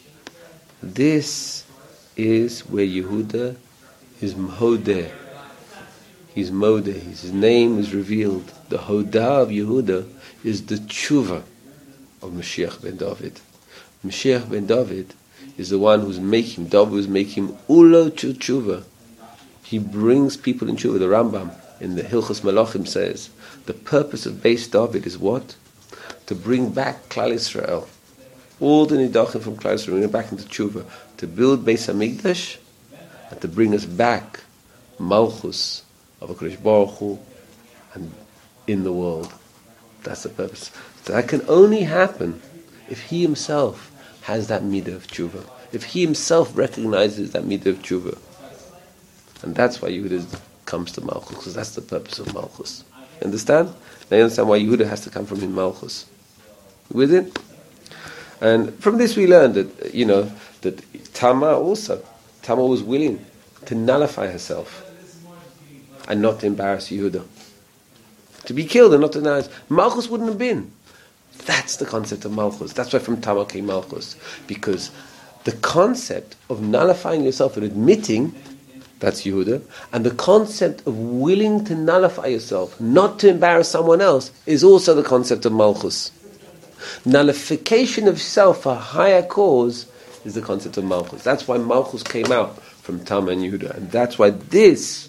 This is where Yehuda is Modeh. He's Modeh. His name is revealed. The Hodah of Yehuda is the tshuva of Mashiach ben David. Mashiach ben David is the one who's making, David was making ulo tshuva. He brings people in tshuva. The Rambam in the Hilchos Malachim says, the purpose of Beis David is what? To bring back Klal Yisrael. All the nidachim from Klal Yisrael, bring it back into tshuva. To build Beis HaMikdash, and to bring us back Malchus of HaKadosh Baruch Hu and in the world. That's the purpose. So that can only happen if he himself has that midah of tshuva. If he himself recognizes that midah of tshuva. And that's why Yehuda comes to Malchus, because that's the purpose of Malchus. Understand? Now you understand why Yehuda has to come from in Malchus. With it? And from this we learned that, that Tamar was willing to nullify herself and not to embarrass Yehuda. To be killed and not to embarrass. Malchus wouldn't have been. That's the concept of Malchus. That's why from Tamar came Malchus. Because the concept of nullifying yourself and admitting, that's Yehuda, and the concept of willing to nullify yourself, not to embarrass someone else, is also the concept of Malchus. Nullification of self for a higher cause is the concept of Malchus. That's why Malchus came out from Tamar and Yehuda. And that's why this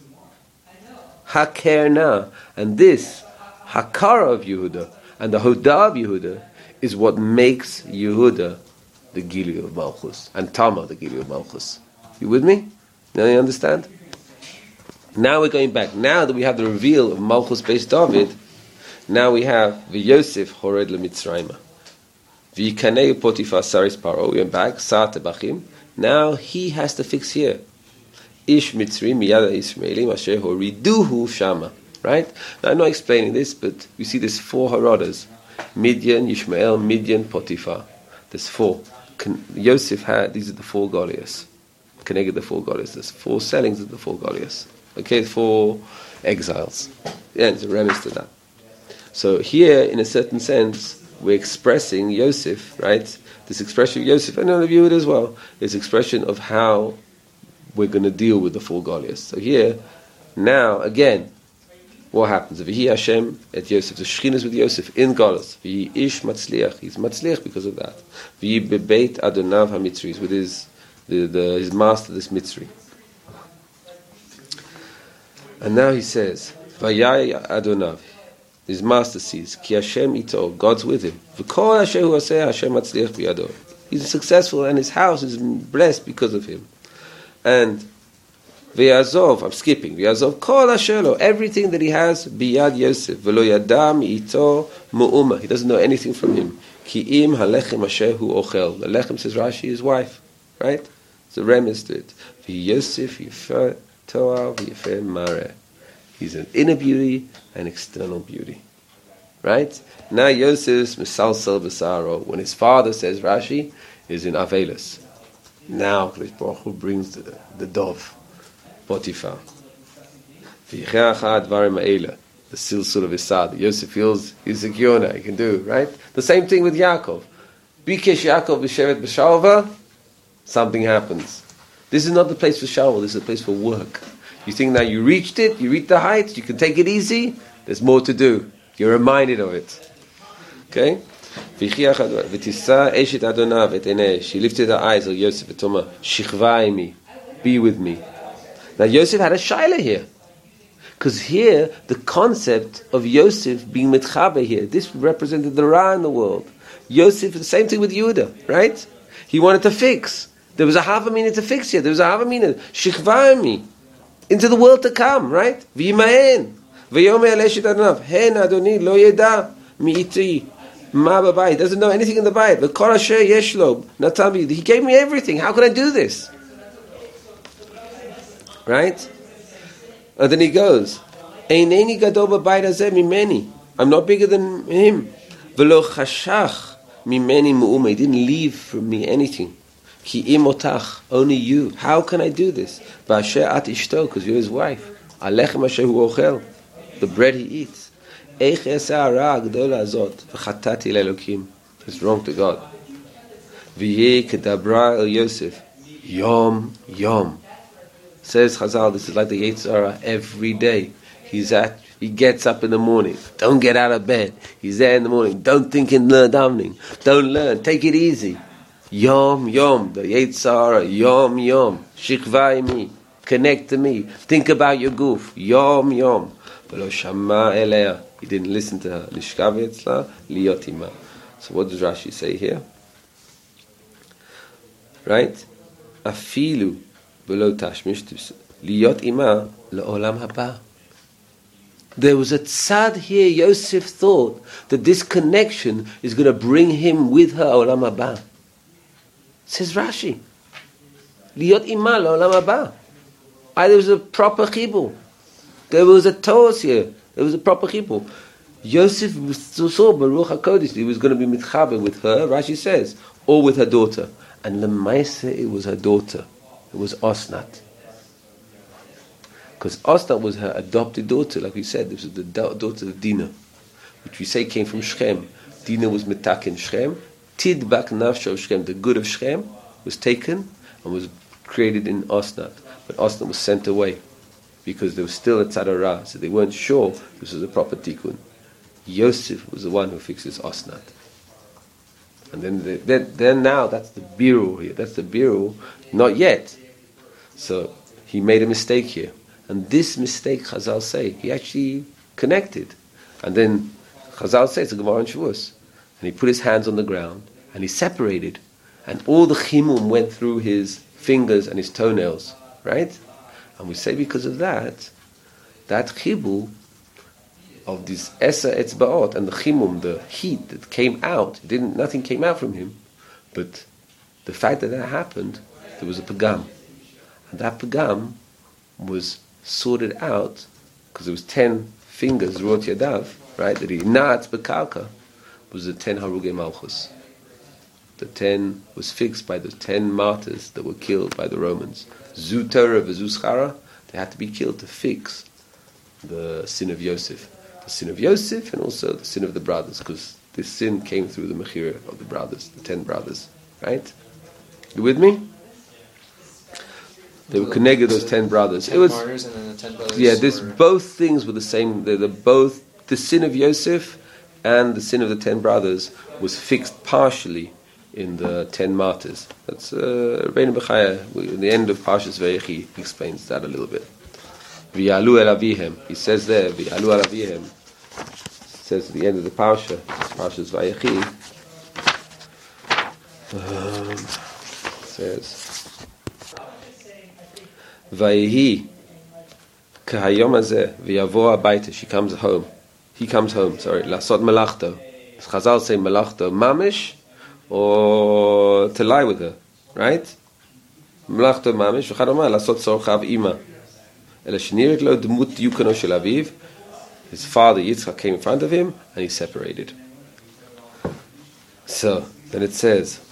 Hakerna and this Hakara of Yehuda and the Hodah of Yehuda is what makes Yehuda the Gili of Malchus and Tamar the Gili of Malchus. You with me? Now you understand? Now we're going back. Now that we have the reveal of Malchus Beis David, now we have V'Yosef Hored LeMitzrayma. V'Yikanei Potifar Saris Paro. We went back. Sa'at Bachim. Now he has to fix here. Ish Mitzri Miyada Ismaelim Asher Horiduhu Shama. Right? Now I'm not explaining this, but you see there's 4 Haradas. Midian, Yishmael, Midian, Potifar. There's 4. Yosef had, these are the 4 Goliaths. Connected the 4 Goliaths. There's 4 sellings of the 4 Goliaths. Okay, 4 exiles. Yeah, it's a remiss to that. So here, in a certain sense, we're expressing Yosef, right? This expression of Yosef, and of Yehuda as well, is expression of how we're going to deal with the 4 Goliaths. So here, now, again, what happens? V'hi Hashem et Yosef. The Shekhinah is with Yosef in Golos. V'hi ish matzliach. He's matzliach because of that. V'hi bebeit Adonav HaMitzri. He's with his master, this Mitzri. And now he says, Vayai Adonav. His master sees, Ki Hashem ito, God's with him. V'kol asher hu aseh Hashem matzliach biyado. He's successful and his house is blessed because of him. And V'yazov, I'm skipping, V'yazov kol asher lo, everything that he has, biyad Yosef. V'lo yadam ito mu'uma. He doesn't know anything from him. Ki im halechem asher hu ochel. The lechem, says Rashi, his wife. Right? It's a remiss to it. V'yosef yifeh toa v'yifeh mareh. He's an inner beauty and external beauty. Right? Now Yosef's misalsel b'saro. When his father, says Rashi, is in Avelis. Now Kadosh Baruch Hu brings the dove, Potifar. V'yicheach ha'advarim ha'ela. The silsul of his sad. Yosef feels he's secure now. He can do, right? The same thing with Yaakov. Bikesh Yaakov b'shevet b'shalva. Something happens. This is not the place for shalva. This is a place for work. You think now you reached it, you reached the heights, you can take it easy, there's more to do. You're reminded of it. Okay? She lifted her eyes on Yosef and told him, Shichva imi, be with me. Now Yosef had a shaila here. Because here, the concept of Yosef being mitchabe here, this represented the Ra in the world. Yosef, the same thing with Yehuda, right? He wanted to fix. There was a havamina to fix here. There was a havamina. Shichva imi. Into the world to come, right? V'yimahen. V'yomei aleshit adanav. Hen adoni lo yeda mi'iti ma b'bayit. He doesn't know anything in the bayit. V'kol asher yesh lo natan bi. He gave me everything. How can I do this? Right? And then he goes. Eineni gadol b'bayit hazeh mimeni. I'm not bigger than him. V'lo chashach mimeni mu'uma. He didn't leave from me anything. Ki im otach, only you. How can I do this? V'asher at ishto, because you're his wife. Alechem asher hu ochel, the bread he eats. Eich eseh hara agdola azot, v'chatati le'elokim. It's wrong to God. V'yeh kedabra el Yosef, yom yom. Says Chazal, this is like the Yetzer Hara every day. He gets up in the morning. Don't get out of bed. He's there in the morning. Don't think in the davening. Don't learn. Take it easy. Yom yom. The Yetzer Hara. Yom yom. Shikva imi. Connect to me. Think about your goof. Yom yom. V'lo shama eleha. He didn't listen to her. Lishkav etzla liot ima. So what does Rashi say here? Right? Afilu v'lo tashmish liot ima le'olam haba. There was a tzad here. Yosef thought that this connection is going to bring him with her olam haba. Says Rashi, liot ima le'olam haba. There was a proper chibur. There was a toos here. There was a proper chibur. Yosef saw Baruch HaKodesh. He was going to be mitchaber with her, Rashi says, or with her daughter. And lemaisa, it was her daughter. It was Osnat. Because Osnat was her adopted daughter, like we said. This was the daughter of Dinah, which we say came from Shechem. Dinah was metak in Shechem. Tidbak nafsho of Shechem, the good of Shechem, was taken and was created in Osnat. But Osnat was sent away because there was still a tzad hara, so they weren't sure this was a proper tikkun. Yosef was the one who fixes Osnat. And then now that's the biru here. That's the biru, not yet. So he made a mistake here. And this mistake, Chazal say, he actually connected. And then Chazal says, it's a Gemara in Shavuos. And he put his hands on the ground and he separated. And all the chimum went through his fingers and his toenails. Right? And we say because of that chibur of this Eser Etzbaot and the chimum, the heat that came out, nothing came out from him. But the fact that happened, there was a pagam. And that pagam was sorted out because there was 10 fingers, Ruot Yadav, right, that he nat bekalka, was the 10 Harugei Malchus. The 10 was fixed by the 10 martyrs that were killed by the Romans. Zu Torah v'zu schara, they had to be killed to fix the sin of Yosef. The sin of Yosef and also the sin of the brothers, because this sin came through the mechira of the brothers, the 10 brothers. Right? You with me? They were connected, those 10 brothers. 10 it was martyrs and then the 10 brothers. Yeah, both things were the same. They're both the sin of Yosef and the sin of the 10 brothers was fixed partially in the 10 martyrs. That's Rabbeinu Bechaya, in the end of Parshas Vayechi, he explains that a little bit. V'yalu el avihem. He says there, V'yalu el avihem. Says at the end of the Parsha, Parshas Vayechi, says, Vayehi kahayom hazeh v'yavo habayta. He comes home, lasot melachto. Chazal say melachto mamish, or to lie with her, right? Melachto mamish, v'chad omar lasot tzorchav ima. Ela sheniret lo dmut yukano shel aviv. His father Yitzchak came in front of him and he separated. So then it says,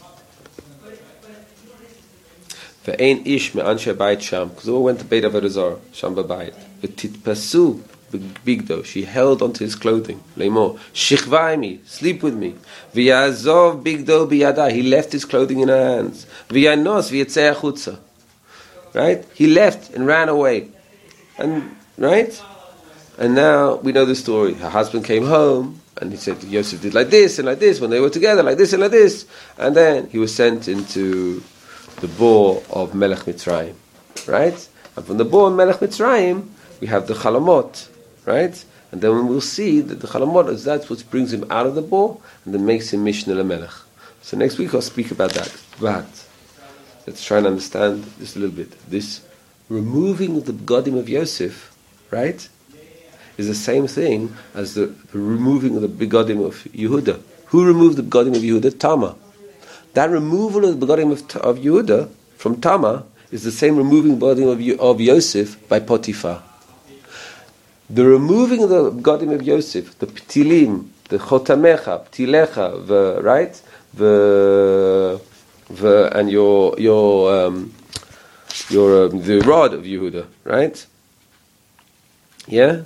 Ve'ein ish me'anshe bayit sham, because they all went to Beit Avodah Zarah, sham b'bayit. V'titpasu b'bigdo, she held onto his clothing. Leimor, shichvaymi, sleep with me. V'yazov bigdo b'yada, he left his clothing in her hands. V'yanos v'yetzei achutza, right? He left and ran away, and right. And now we know the story. Her husband came home and he said Yosef did like this and like this when they were together, like this and like this, and then he was sent into the bore of Melech Mitzrayim, right? And from the bore of Melech Mitzrayim, we have the Chalamot, right? And then we'll see that the Chalamot is that's what brings him out of the bore and then makes him Mishnah LaMelech. So next week I'll speak about that. But let's try and understand this a little bit. This removing of the Begodim of Yosef, right, is the same thing as the removing of the Begodim of Yehuda. Who removed the Begodim of Yehuda? Tamar. That removal of the Begodim of Yehuda from Tamar is the same removing the Begodim of Yosef by Potiphar. The removing of the Begadim of Yosef, the Ptilim, the Chotamecha, Ptilecha, right? And the rod of Yehuda, right? Yeah?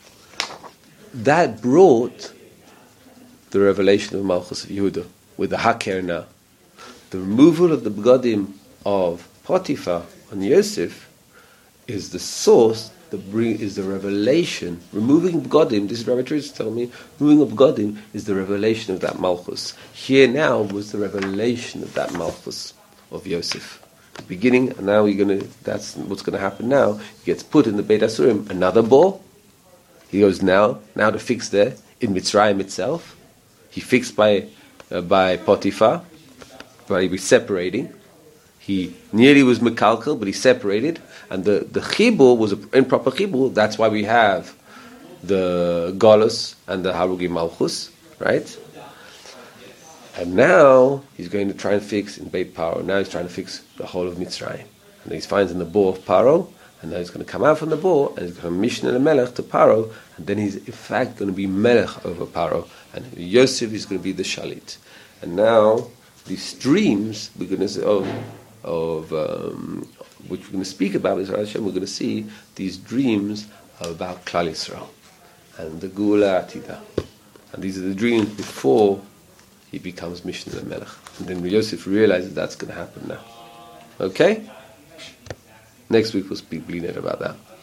That brought the revelation of Malchus of Yehuda with the Haker now. The removal of the Begadim of Potiphar on Yosef is the source is the revelation. Removing Begadim, this is Rabbi Teresa telling me, removing of Begadim is the revelation of that Malchus. Here now was the revelation of that Malchus of Yosef. The beginning, and now that's what's going to happen now. He gets put in the Beit Asurim, another ball. He goes now to fix there, in Mitzrayim itself. He fixed by Potiphar, but he was separating. He nearly was Mekalkel, but he separated. And the Chibur was an improper Chibur. That's why we have the Golus and the Harugi Malchus, right? And now he's going to try and fix in Beit Paro. Now he's trying to fix the whole of Mitzrayim. And he finds in the bore of Paro, and now he's going to come out from the bore, and he's going to mission the Melech to Paro, and then he's in fact going to be Melech over Paro. And Yosef is going to be the Shalit. And now these dreams we're going to say, which we're going to speak about, is we're going to see these dreams are about Klal Yisrael and the Geula Atida. And these are the dreams before he becomes Mishnah Melech. And then Yosef realizes that's going to happen now. Okay? Next week we'll speak Blinet about that.